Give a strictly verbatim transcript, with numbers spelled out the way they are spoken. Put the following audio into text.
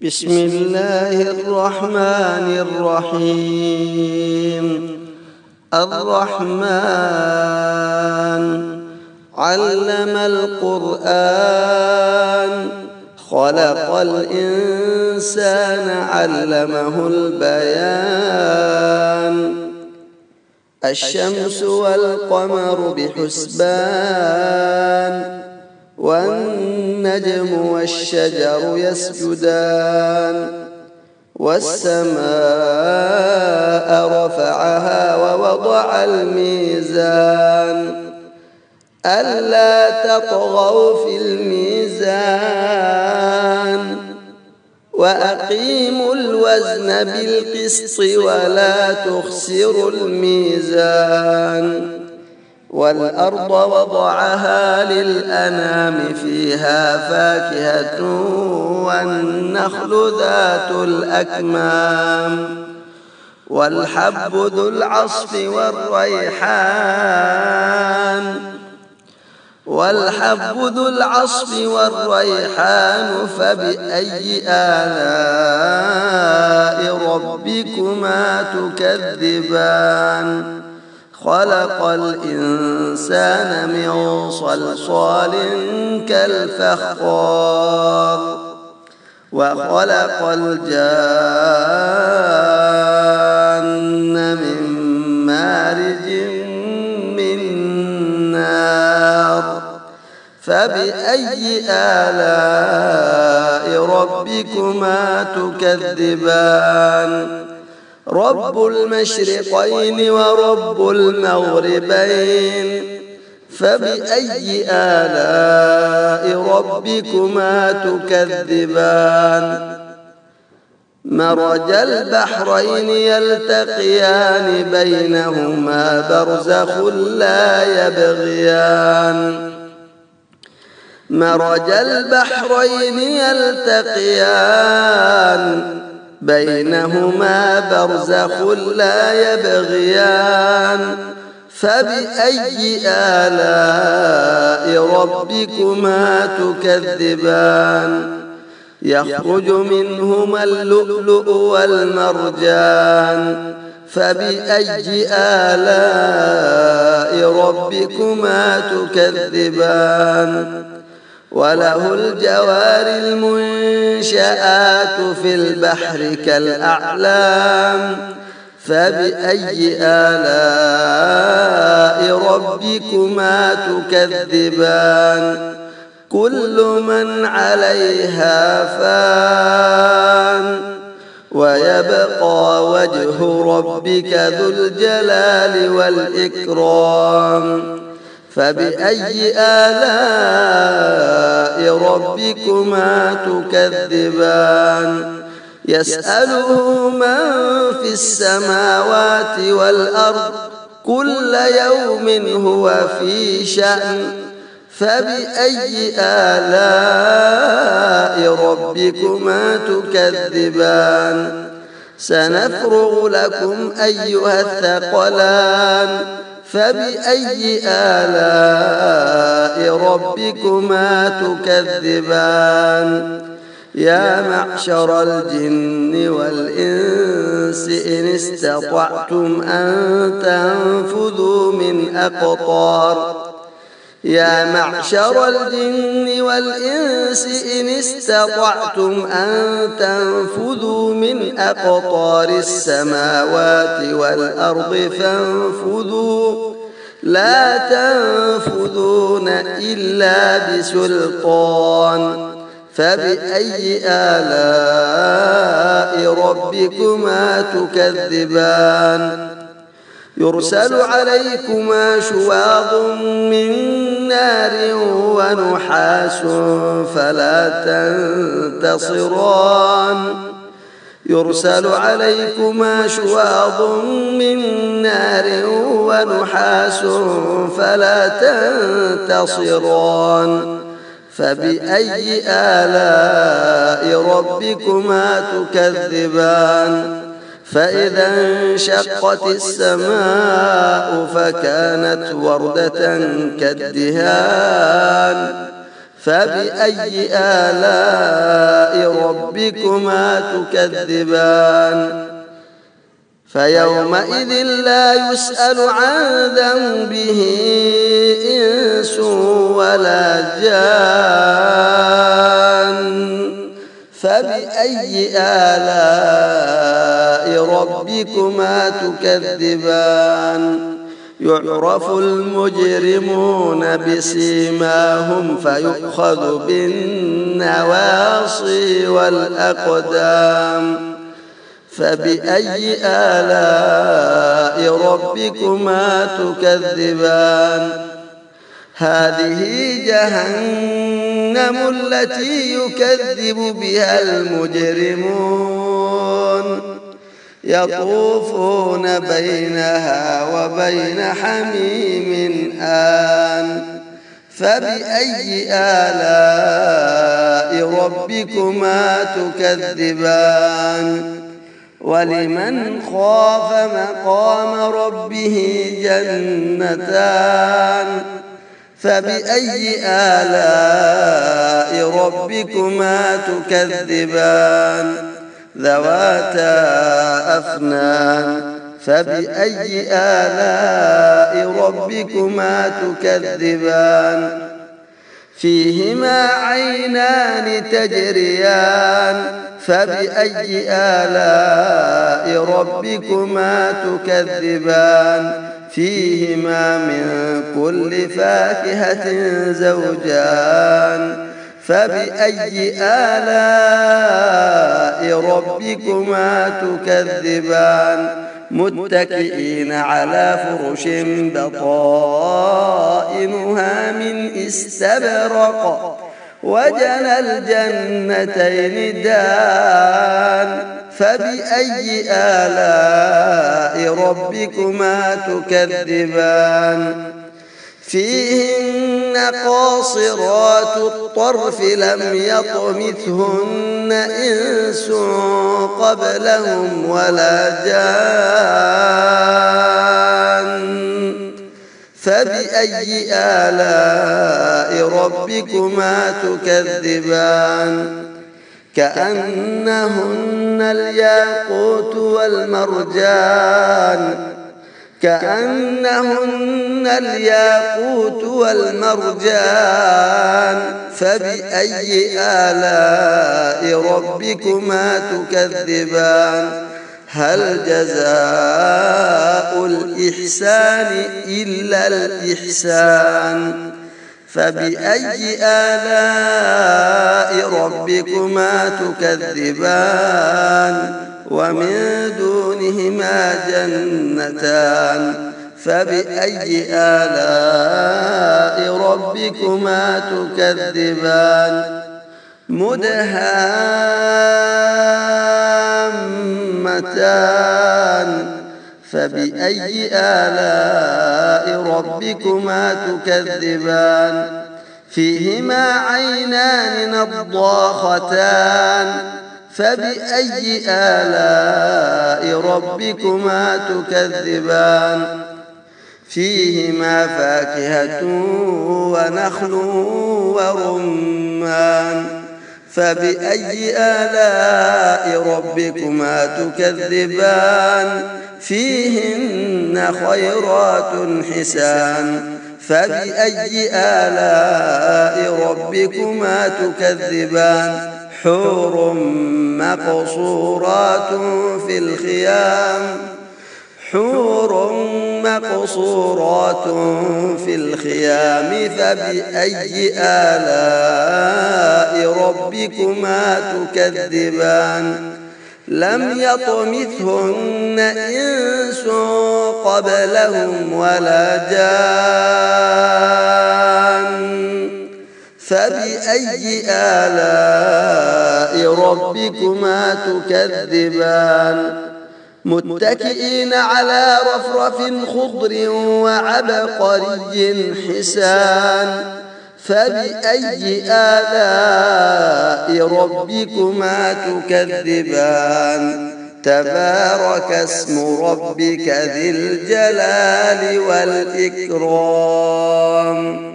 بسم الله الرحمن الرحيم. الرحمن علم القرآن خلق الإنسان علمه البيان. الشمس والقمر بحسبان والنجم والشجر يسجدان. والسماء رفعها ووضع الميزان ألا تطغوا في الميزان وأقيموا الوزن بالقسط ولا تخسروا الميزان. والأرض وضعها للأنام فيها فاكهة والنخل ذات الأكمام والحب ذو العصف والريحان والحب ذو العصف والريحان فبأي آلاء ربكما تكذبان. خلق الإنسان من صلصال كالفخار وخلق الجان من مارج من نار فبأي آلاء ربكما تكذبان. رب المشرقين ورب المغربين فبأي آلاء ربكما تكذبان. مرج البحرين يلتقيان بينهما برزخ لا يبغيان. مرج البحرين يلتقيان بينهما برزخ لا يبغيان فبأي آلاء ربكما تكذبان. يخرج منهما اللؤلؤ والمرجان فبأي آلاء ربكما تكذبان. وله الجوار المنشآت في البحر كالأعلام فبأي آلاء ربكما تكذبان. كل من عليها فان ويبقى وجه ربك ذو الجلال والإكرام فبأي آلاء ربكما تكذبان. يسأله من في السماوات والأرض كل يوم هو في شأن فبأي آلاء ربكما تكذبان. سنفرغ لكم أيها الثقلان فبأي آلاء ربكما تكذبان. يا معشر الجن والإنس إن استطعتم أن تنفذوا من أقطار يا معشر الجن والإنس إن استطعتم أن تنفذوا من أقطار السماوات والأرض فانفذوا لا تنفذون إلا بسلطان فبأي آلاء ربكما تكذبان. يرسل عليكما شواظ من نار ونحاس فلا تنتصران يرسل عليكما شواظ من نار ونحاس فلا تنتصران فبأي آلاء ربكما تكذبان. فإذا انشقت السماء فكانت وردة كالدهان فبأي آلاء ربكما ربكما تكذبان فيومئذ لا يسأل عن ذنبه إنس ولا جان فبأي آلاء ربكما تكذبان يعرف المجرمون بسيماهم فيؤخذ بالنواصي والأقدام فبأي آلاء ربكما تكذبان هذه جهنم التي يكذب بها المجرمون يطوفون بينها وبين حميم آن فبأي آلاء ربكما تكذبان ولمن خاف مقام ربه جنتان فبأي آلاء ربكما تكذبان ذواتا أفنان فبأي آلاء ربكما تكذبان فيهما عينان تجريان فبأي آلاء ربكما تكذبان فيهما من كل فاكهة زوجان فبأي آلاء ربكما تكذبان متكئين على فرش بطائنها من استبرق وجنى الجنتين دان فبأي آلاء ربكما تكذبان فيهن قاصرات الطرف لم يطمثهن إنس قبلهم ولا جان فبأي آلاء ربكما تكذبان كأنهن الياقوت والمرجان كأنهن الياقوت والمرجان فبأي آلاء ربكما تكذبان هل جزاء الإحسان إلا الإحسان فبأي آلاء ربكما تكذبان ومن دونهما جنتان فبأي آلاء ربكما تكذبان مدهامتان فبأي آلاء ربكما تكذبان فيهما عينان نضاختان فبأي آلاء ربكما تكذبان فيهما فاكهة ونخل ورمان فبأي آلاء ربكما تكذبان فيهن خيرات حسان فبأي آلاء ربكما تكذبان حور مقصورات في الخيام حور مقصورات في الخيام فبأي آلاء ربكما تكذبان لم يطمثهن إنس قبلهم ولا جان فبأي آلاء ربكما تكذبان متكئين على رفرف خضر وعبقري حسان فبأي آلاء ربكما تكذبان تبارك اسم ربك ذي الجلال والإكرام.